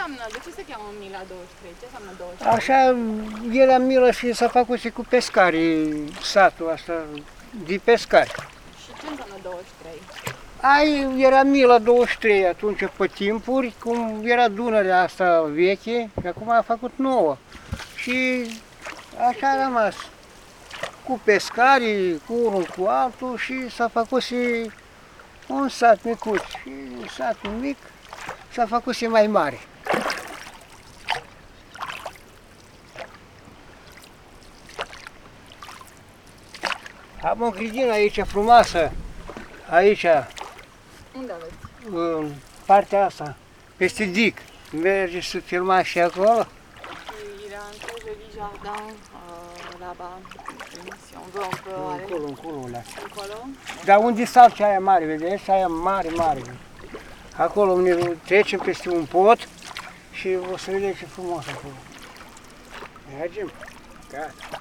înseamnă? De ce se cheamă Mila 23? Ce înseamnă 23? Așa era milă și s-a făcut și cu pescarii, satul ăsta de pescari. Și ce înseamnă 23? Era Mila 23 atunci pe timpuri, cum era Dunărea asta veche și acum a făcut nouă. Și așa a rămas, cu pescarii, cu unul cu altul și s-a făcut și un sat micuț. Și satul mic s-a făcut și mai mare. Am o grădină aici frumoasă, aici, Unde aveți? în partea asta, peste dig. Merge să filmați și acolo. Il a un peu joli jardin là-bas. Si on veut, on peut aller Încolo, ăla. acolo. Dar unde stau cea aia mare, vedeți? Aia mare, mare. Acolo ne trecem peste un pod și o să vedeți ce frumos acolo. Mergem? Gata.